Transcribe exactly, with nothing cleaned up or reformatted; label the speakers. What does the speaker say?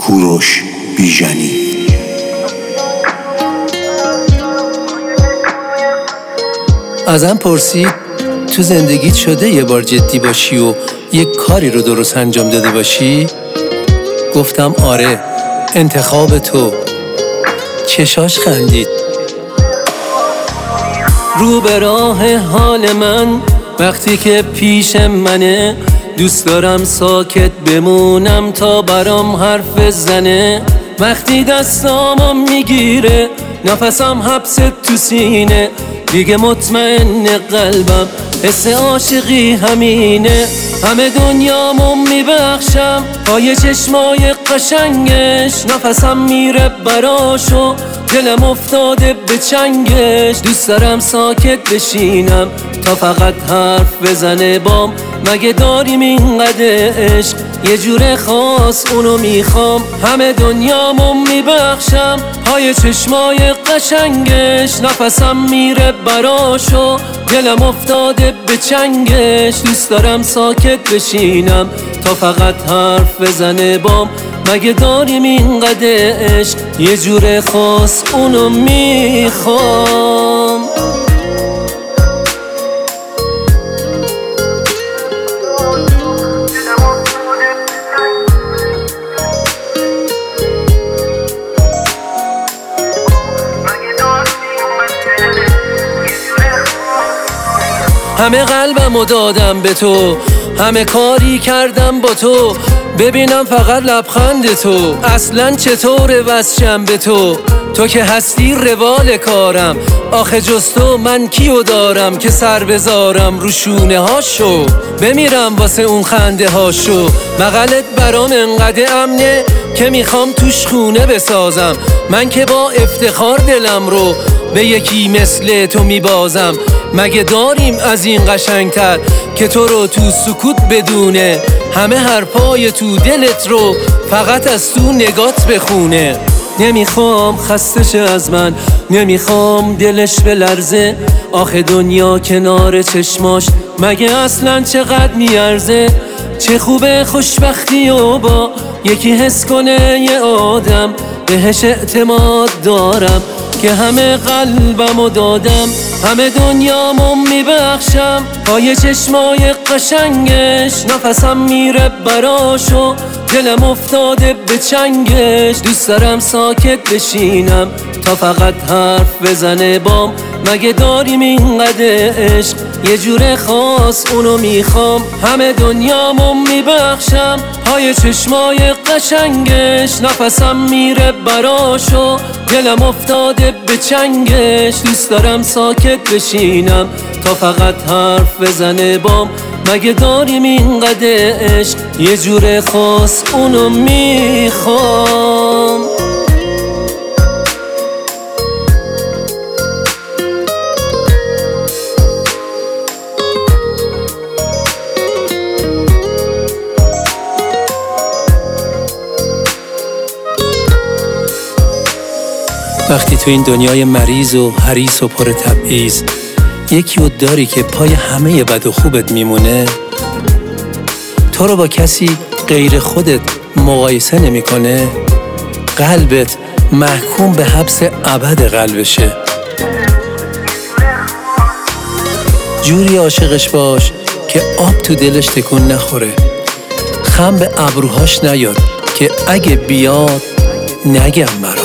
Speaker 1: کوروش بیژنی.
Speaker 2: ازم پرسید تو زندگیت شده یه بار جدی باشی و یک کاری رو درست انجام داده باشی؟ گفتم آره، انتخاب تو. چشاش خندید. رو به راه حال من وقتی که پیش منه، دوست دارم ساکت بمونم تا برام حرف زنه. وقتی دستامو میگیره نفسم حبس تو سینه، دیگه مطمئن قلبم حس عاشقی همینه. همه دنیامو میبخشم پای چشمای قشنگش، نفسم میره براشو دلم افتاده به چنگش. دوست دارم ساکت بشینم تا فقط حرف بزنه بام، مگه داریم اینقدر عشق یه جور خاص اونو میخوام. همه دنیامو میبخشم پای چشمای قشنگش، نفسم میره براشو دلم افتاده به چنگش. دوست دارم ساکت بشینم تا فقط حرف بزنه بام، مگه داریم اینقدر عشق یه جور خاص اونو میخوام. همه قلبمو دادم به تو، همه کاری کردم با تو، ببینم فقط لبخند تو. اصلا چطور وصلم به تو، تو که هستی روال کارم. آخه جز تو من کیو دارم که سر بذارم رو شونه هاشو، بمیرم واسه اون خنده هاشو. بغلت برام انقدر امنه که میخوام توش خونه بسازم. من که با افتخار دلم رو به یکی مثل تو میبازم. مگه داریم از این قشنگتر که تو رو تو سکوت بدونه، همه حرفای تو دلت رو فقط از تو نگات بخونه. نمیخوام خسته شه از من، نمیخوام دلش بلرزه. آخه دنیا کنار چشماش مگه اصلا چقدر میارزه. چه خوبه خوشبختی و با یکی حس کنه یه آدم، بهش اعتماد دارم که همه قلبمو دادم. همه دنیامو میبخشم پای چشمای قشنگش، نفسم میره براشو دلم افتاده به چنگش. دوست دارم ساکت بشینم تا فقط حرف بزنه بام، مگه داریم اینقدر عشق یه جور خاص اونو میخوام. همه دنیامو میبخشم پای چشمای قشنگش، نفسم میره براشو دلم افتاده به چنگش. دوست دارم ساکت بشینم تا فقط حرف بزنه بام، مگه داریم اینقدر عشق یه جور خاص اونو میخوام. وقتی تو این دنیای مریض و حریص و پر تبعیض یکی رو داری که پای همه بد و خوبت میمونه، تو رو با کسی غیر خودت مقایسه نمیکنه، قلبت محکوم به حبس ابد قلبشه. جوری عاشقش باش که آب تو دلش تکون نخوره، خم به ابروهاش نیاد که اگه بیاد نگم برات.